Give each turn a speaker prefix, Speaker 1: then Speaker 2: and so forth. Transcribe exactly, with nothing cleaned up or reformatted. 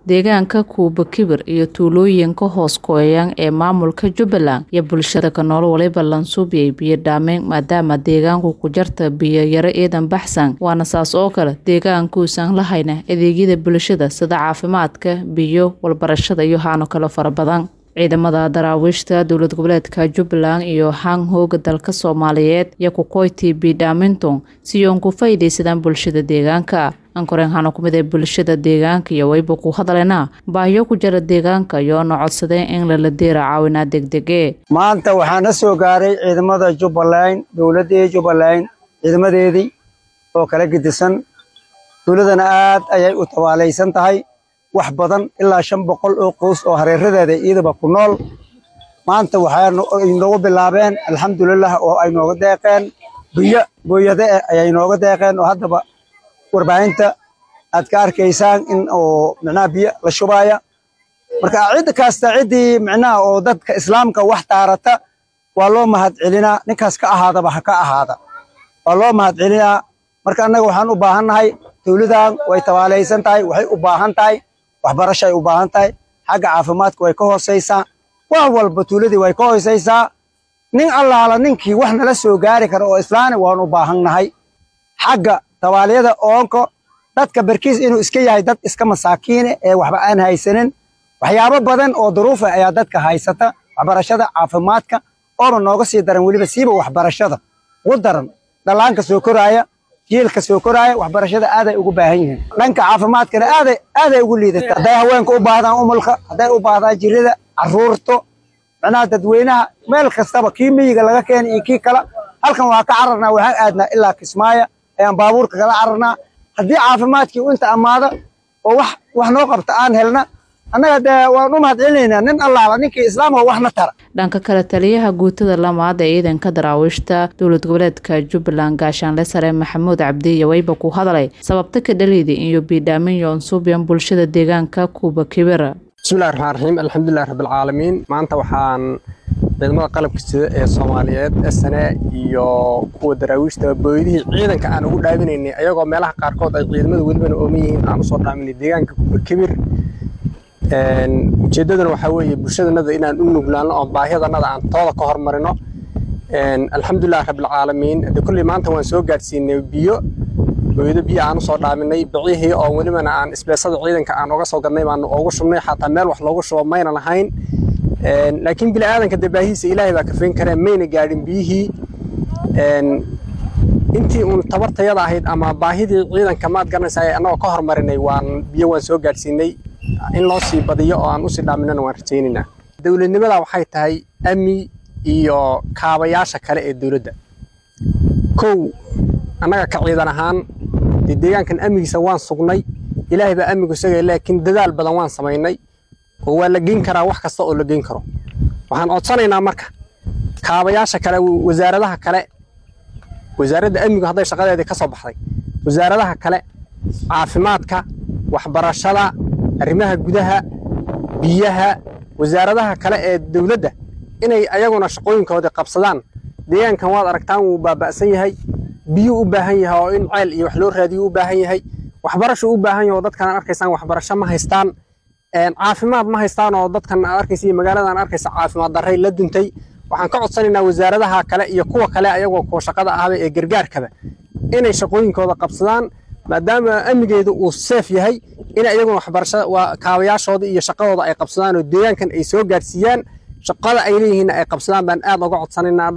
Speaker 1: deegaanka Kuuba Kibir iyo tuulooyinka hoos kooyan ee maamulka Jubbaland iyo bulshada ka nool waliba lansuubiyay biyo dhaameyn maadaama deegaanku ku jarta biyo yara eedan baxsan waana saas oo kale deegaanku uusan lahayna adeegyada bulshada sida caafimaadka biyo walbarashada iyo haano kale fara badan ciidamada daraawiishta dowlad goboleedka Jubbaland iyo hang hooga dalka Soomaaliyeed iyo ku qoyti bidaaminton si ay ugu faa'iideysadaan bulshada deegaanka ankoreen hano kumida bulshada deegaanka iyo wayba ku hadalena baahiyo ku jira deegaanka iyo nocodsadeen in la deera caawina degdege
Speaker 2: maanta waxaan soo gaaray ciidamada Jubbaland dowladda Jubbaland ciidamadeedii oo kala gidisan dowladana aad ayay u tawaalaysan tahay wax badan ilaa shan boqol oo qoys oo hareeradeeda iyadaba ku nool maanta waxaan inoo bilaabeen alxamdulillah oo ay nooga deeqeen biyo booyada ay nooga deeqeen oo hadaba warbaahinta aad ka arkaysaan in oo macna biyo la shubaya marka cid kasta cidii macna oo dadka islaamka wax taarata waa loo mahad celinaa ninkaas ka ahaadaba ha ka ahaada waa loo mahad celinaa marka anaga waxaan u baahanahay dawladan way tawaalaysan tahay waxay u baahan tahay waxbarasho ay u baahan tahay xagga caafimaadka way ka hooseysaa wax walba tuuladii way ka hooseysaa nin allaala ninkii wax nala soo gaari karo oo islaani waan u baahanahay xagga tawaaliyada oonko dadka barkiis inuu iska yahay dad iska masaakiin ee waxba aan haysanin waxyaabo badan oo duruuf ah ayaa dadka haysata waxbarashada caafimaadka oo nooga sii daran waliba siiba waxbarashada ugu daran dhalaanka soo koraya jiilka soo koraya waxbarashada aad ay ugu baahan yihiin dhanka caafimaadkana aad aad ay ugu liidata haday haweenku u baahdaan umulka haday u baahdaan jirida caruurto macnaha dadweynaha meel kastaba kiimiga laga keenay iyo kii kala halkan waa ka cararnaa waxaan aadnaa ilaa Kismaayo ayaan baabuurka kala cararnaa haddii caafimaadkii inta amaada oo wax wax noo qabta aan helna anaga waan u mahad celinaynaa nin allaala ninkii islaamka waxna tara
Speaker 1: dhanka kale taliyaha guutada lamaad ee ciidanka daraawiishta dowlad goboleedka Jubbaland gaashaanle sare Maxamuud Cabdi iyo wayba ku hadalay sababta ka dhaliiday in bidaamin yoon suubiyan bulshada deegaanka Kuuba Kibir
Speaker 3: bismillaahir rahmaanir rahiim alxamdulillaah rabbil caalamiin maanta waxaan ciidamada qalabka sida ee Soomaaliyeed S N A iyo kuwa daraawiishta booydihii ciidanka aan ugu dhaabinaynay ayagoo meelaha qaarkood ay ciidamada waliba oo yihiin aan soo dhaaminay deegaanka Kuuba Kibir een ujeedadana waxa weeye bulshadana inaan u nuglaano oo baahiyadanada aan tooda ka hormarino een alxamdulillaah rabbil caalamiin de kulli maanta waan soo gaarsiinay biyo booyada biyo aan soo dhaaminay bixii oo walibana aan isbeesada ciidanka aan uga soo gadnay baan ugu shubnay xataa meel wax loogu shubo mayna lahayn een laakiin bil aadanka dabaahiisa ilaahay baa ka feen kare mayna gaadhin biyihii een intii uu tabartayada ahayd ama baahidii ciidanka maad garanaysaa anoo ka hormarinay waan biyo waan soo gaarsiinay in loo sii badiyo oo aan u sii dhaaminana waan rajaynaynaa dawladnimada waxay tahay amni iyo kaabayaasha kale ee dawladda kow annaga ka ciidan ahaan deegaankan amnigiisa waan sugnay ilaahay baa amnigu isagay laakiin dadaal badan waan sameynay oo waa la geyn karaa wax kasta oo la geyn karo waxaan codsanaynaa marka kaabayaasha kale wasaaradaha kale wasaaradda amnigu hadday shaqadeeda ka soo baxday wasaaradaha kale caafimaadka waxbarashada arrimaha gudaha biyaha wasaaradaha kale ee dawladda inay ayaguna shaqooyinkooda qabsadaan deegaankan waad aragtaan uu baaba'san yahay biyo u baahan yahay oo in ceel iyo wax loo raadiyo u baahan yahay waxbarasho u baahan yahay oo dadkan arkaysaan waxbarasho ma haystaan een caafimaad ma haystaan oo dadkan arkaysay magaaladan arkaysa caafimaad darray la duntay waxaan ka codsanaynaa wasaaradaha kale iyo kuwa kale ayagoo kuwa shaqada ah ee gargaarkaba inay shaqooyinkooda qabsadaan maadaama amnigeedu uu safe yahay in ayaguna waxbarashada waa kaabayaashooda iyo shaqadooda ay qabsadaan oo deegaankan ay soo gaarsiiyaan shaqada ay leeyihiin ay qabsadaan baan aad uga codsanaynaa